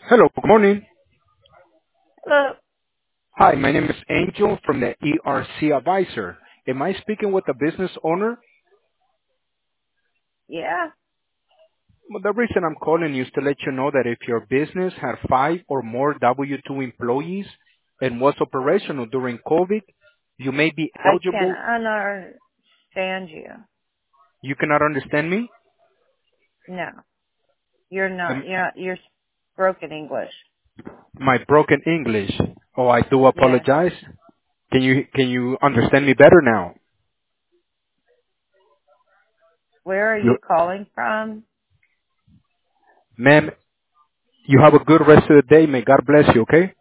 Hello, good morning. Hello. Hi, my name is Angel from the ERC Advisor. Am I speaking with the business owner? Yeah, Well, the reason I'm calling you is to let you know that if your business had 5 or more W-2 employees and was operational during COVID, you may be I can eligible. understand you. You cannot understand me? No, you're not. Um, You're broken English. my broken English. Oh, I do Yes. apologize. Can you understand me better now? Where are You, you calling from? ma'am, you have a good rest of the day. May God bless you, okay?